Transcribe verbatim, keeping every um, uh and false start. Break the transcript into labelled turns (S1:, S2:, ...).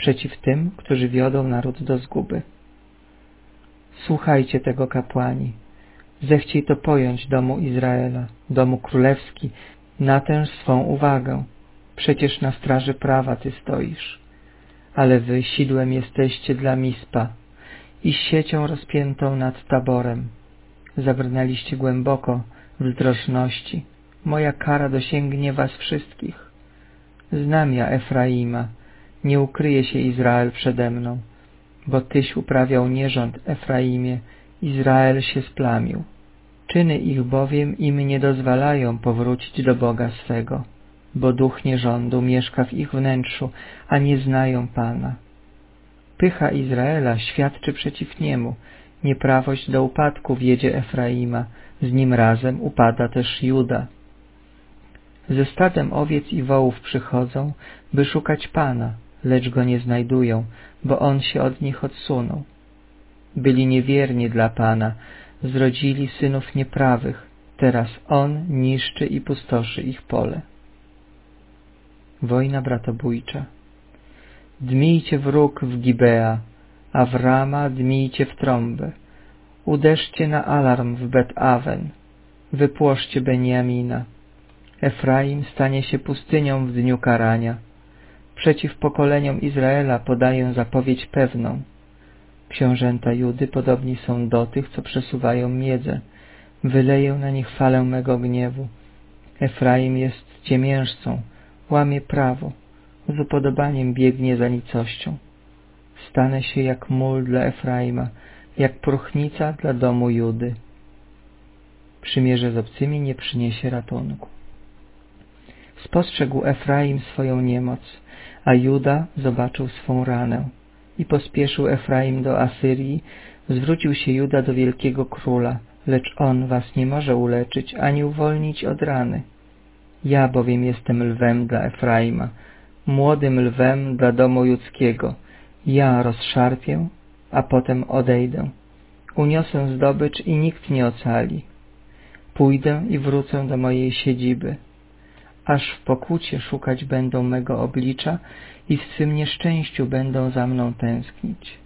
S1: przeciw tym, którzy wiodą naród do zguby. Słuchajcie tego, kapłani. Zechciej to pojąć, domu Izraela, domu królewski, na tę swą uwagę. Przecież na straży prawa ty stoisz. Ale wy sidłem jesteście dla Mispa i siecią rozpiętą nad Taborem. Zabrnęliście głęboko w zdrożności. Moja kara dosięgnie was wszystkich. Znam ja Efraima, nie ukryje się Izrael przede mną, bo tyś uprawiał nierząd, Efraimie, Izrael się splamił. Czyny ich bowiem im nie dozwalają powrócić do Boga swego, bo duch nierządu mieszka w ich wnętrzu, a nie znają Pana. Pycha Izraela świadczy przeciw niemu, nieprawość do upadku wiedzie Efraima, z nim razem upada też Juda. Ze stadem owiec i wołów przychodzą, by szukać Pana, lecz go nie znajdują, bo on się od nich odsunął. Byli niewierni dla Pana, zrodzili synów nieprawych, teraz on niszczy i pustoszy ich pole. Wojna bratobójcza. Dmijcie wróg w Gibea, a w Rama dmijcie w trąbę. Uderzcie na alarm w Bet-Awen, wypłoszcie Beniamina. Efraim stanie się pustynią w dniu karania. Przeciw pokoleniom Izraela podaję zapowiedź pewną. Książęta Judy podobni są do tych, co przesuwają miedzę. Wyleję na nich falę mego gniewu. Efraim jest ciemiężcą, łamie prawo, z upodobaniem biegnie za nicością. Stanę się jak mól dla Efraima, jak próchnica dla domu Judy. Przymierze z obcymi nie przyniesie ratunku. Spostrzegł Efraim swoją niemoc, a Juda zobaczył swą ranę. I pospieszył Efraim do Asyrii, zwrócił się Juda do wielkiego króla, lecz on was nie może uleczyć, ani uwolnić od rany. Ja bowiem jestem lwem dla Efraima, młodym lwem dla domu judzkiego. Ja rozszarpię, a potem odejdę. Uniosę zdobycz i nikt nie ocali. Pójdę i wrócę do mojej siedziby. Aż w pokucie szukać będą mego oblicza i w swym nieszczęściu będą za mną tęsknić.